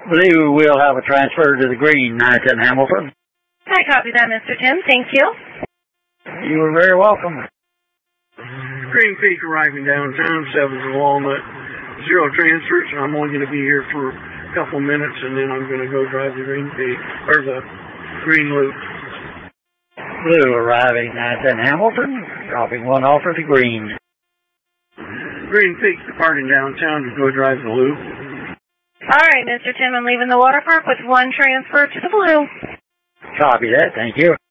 Blue will have a transfer to the green, Nighton Hamilton. I copy that, Mr. Tim. Thank you. You are very welcome. Green Peak arriving downtown, 7's the Walnut. 0 transfers. I'm only going to be here for a couple minutes, and then I'm going to go drive the Green Peak, or the Green Loop. Blue arriving, Nighton Hamilton. Dropping 1 off for the green. Green Peak departing downtown to go drive the Loop. All right, Mr. Tim, I'm leaving the water park with 1 transfer to the blue. Copy that. Thank you.